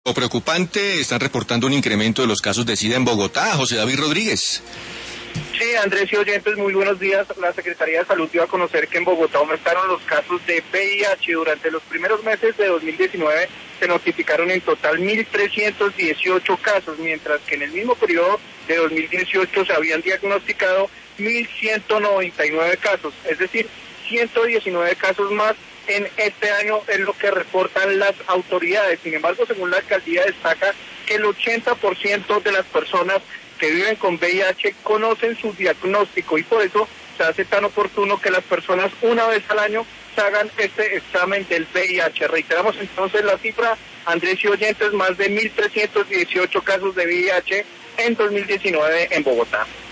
Lo preocupante, están reportando un incremento de los casos de SIDA en Bogotá. José David Rodríguez. Sí, Andrés y oyentes, muy buenos días. La Secretaría de Salud dio a conocer que en Bogotá aumentaron los casos de VIH. Durante los primeros meses de 2019 se notificaron en total 1.318 casos, mientras que en el mismo periodo de 2018 se habían diagnosticado 1.199 casos, es decir, 119 casos más en este año es lo que reportan las autoridades. Sin embargo, según la alcaldía destaca que el 80% de las personas que viven con VIH conocen su diagnóstico y por eso se hace tan oportuno que las personas una vez al año se hagan este examen del VIH. Reiteramos entonces la cifra, Andrés y oyentes, más de 1.318 casos de VIH en 2019 en Bogotá.